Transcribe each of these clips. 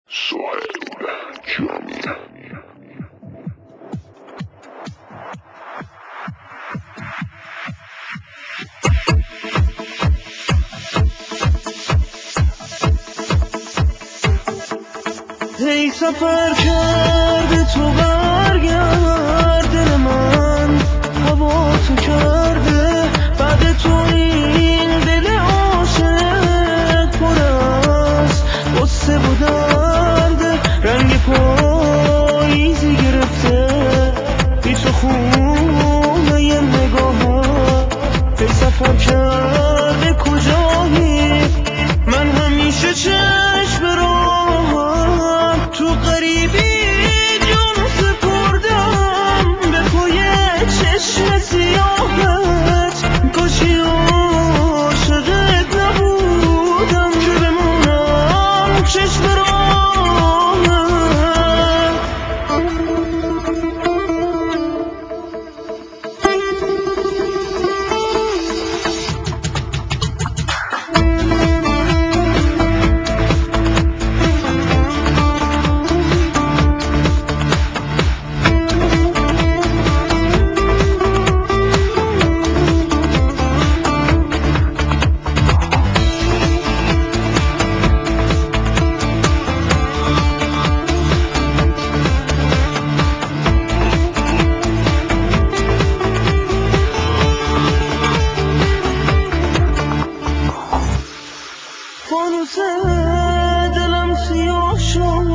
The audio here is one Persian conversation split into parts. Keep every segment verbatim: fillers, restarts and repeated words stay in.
سهیل جانی. ای سفر کرده تو برگرد، دل من هوا تو کرده. بعد تو این دل عاشق پر از غصه و درده. رنگ پاییزی گرفته بی تو خونه نگاهم. ای سفر کرده کجایی؟ من همیشه چشم راهم. تو غریبی جون سپردم به پای چشم سیاهت. کاشی عاشقت نبودم که بمونم چشم راهت. فانوس دلم سیاه شد،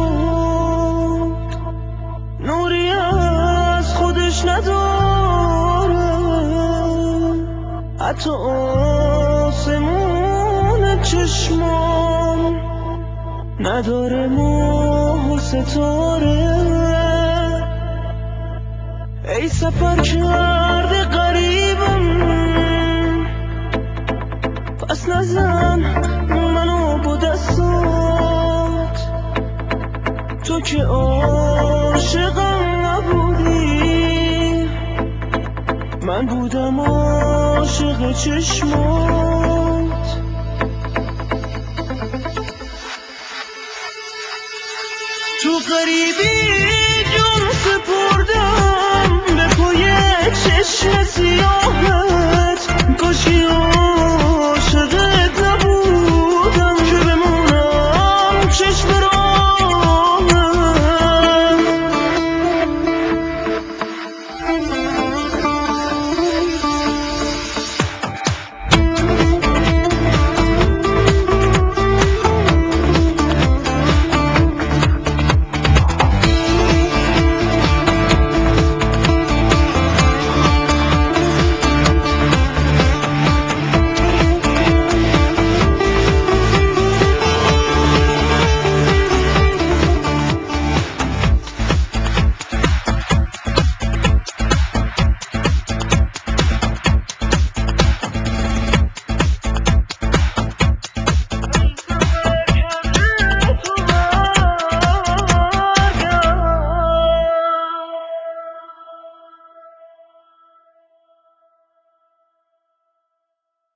نوری از خودش نداره. حتی آسمون چشمام نداره ماه و ستاره. ای سفر کرده قریبم، پس نزن منو با دستات. تو که عاشقم نبودی، من بودم عاشق چشمات. تو غریبی جون سپردم به پای چشم سیاهت. کاشی